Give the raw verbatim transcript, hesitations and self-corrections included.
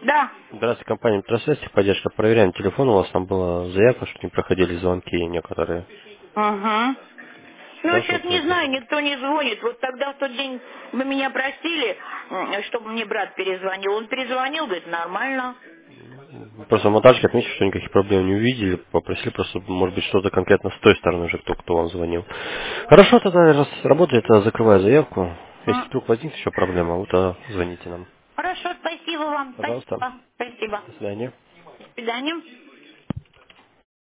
Да. Здравствуйте, компания «Метросвязь», поддержка. Проверяем телефон, у вас там была заявка, что не проходили звонки некоторые. Угу. Ну, Сейчас сейчас вот не вроде. знаю, никто не звонит. Вот тогда в тот день вы меня просили, м, чтобы мне брат перезвонил. Он перезвонил, говорит, нормально. Просто монтажки отметили, что никаких проблем не увидели, попросили просто, может быть, что-то конкретно с той стороны уже, кто, кто вам звонил. Хорошо, тогда раз работает, я закрываю заявку. Если М. вдруг возникнет еще проблема, вот а, звоните нам. Хорошо, спасибо вам. Пожалуйста. Спасибо. Спасибо. До свидания. До свидания.